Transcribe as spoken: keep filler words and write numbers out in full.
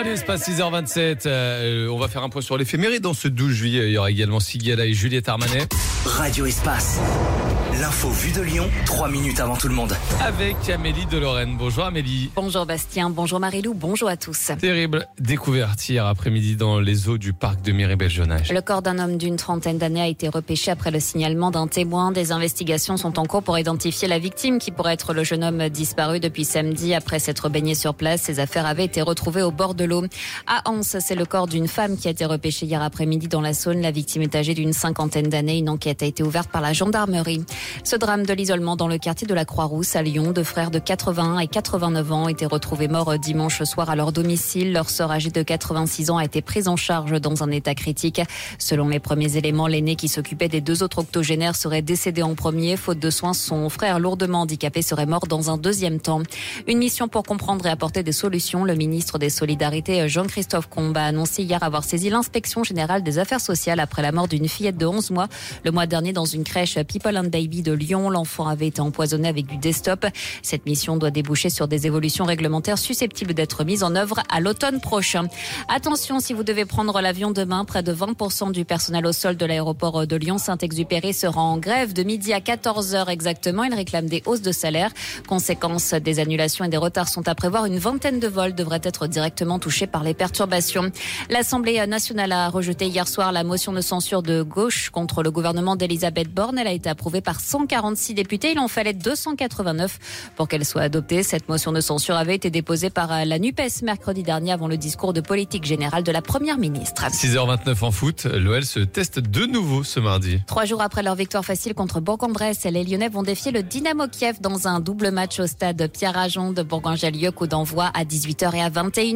Radio Espace, six heures vingt-sept. Euh, on va faire un point sur l'éphéméride dans ce douze juillet. Il y aura également Sigala et Juliette Armanet. Radio Espace. L'info vue de Lyon, trois minutes avant tout le monde. Avec Amélie de Lorraine. Bonjour Amélie. Bonjour Bastien, bonjour Marilou, bonjour à tous. Terrible découverte hier après-midi dans les eaux du parc de Miribel-Jonage. Le corps d'un homme d'une trentaine d'années a été repêché après le signalement d'un témoin. Des investigations sont en cours pour identifier la victime qui pourrait être le jeune homme disparu depuis samedi. Après s'être baigné sur place, ses affaires avaient été retrouvées au bord de l'eau. À Anse, c'est le corps d'une femme qui a été repêché hier après-midi dans la Saône. La victime est âgée d'une cinquantaine d'années. Une enquête a été ouverte par la gendarmerie. Ce drame de l'isolement dans le quartier de la Croix-Rousse à Lyon, deux frères de quatre-vingt-un et quatre-vingt-neuf ans étaient retrouvés morts dimanche soir à leur domicile. Leur sœur âgée de quatre-vingt-six ans a été prise en charge dans un état critique. Selon les premiers éléments, l'aîné qui s'occupait des deux autres octogénaires serait décédé en premier. Faute de soins, son frère lourdement handicapé serait mort dans un deuxième temps. Une mission pour comprendre et apporter des solutions. Le ministre des Solidarités, Jean-Christophe Combe, a annoncé hier avoir saisi l'inspection générale des affaires sociales après la mort d'une fillette de onze mois. Le mois dernier, dans une crèche People and Baby de Lyon, l'enfant avait été empoisonné avec du Destop. Cette mission doit déboucher sur des évolutions réglementaires susceptibles d'être mises en œuvre à l'automne prochain. Attention, si vous devez prendre l'avion demain, près de vingt pour cent du personnel au sol de l'aéroport de Lyon-Saint-Exupéry sera en grève de midi à quatorze heures exactement. Ils réclament des hausses de salaire. Conséquence, des annulations et des retards sont à prévoir. Une vingtaine de vols devraient être directement touchés par les perturbations. L'Assemblée nationale a rejeté hier soir la motion de censure de gauche contre le gouvernement d'Elisabeth Borne. Elle a été approuvée par cent quarante-six députés. Il en fallait deux cent quatre-vingt-neuf pour qu'elle soit adoptée. Cette motion de censure avait été déposée par la NUPES mercredi dernier avant le discours de politique générale de la première ministre. six heures vingt-neuf en foot, l'O L se teste de nouveau ce mardi. Trois jours après leur victoire facile contre Bourg-en-Bresse, les Lyonnais vont défier le Dynamo Kiev dans un double match au stade Pierre-Ajon de Bourgoin-Jallieu. Coup d'envoi à dix-huit heures et à vingt et une heures.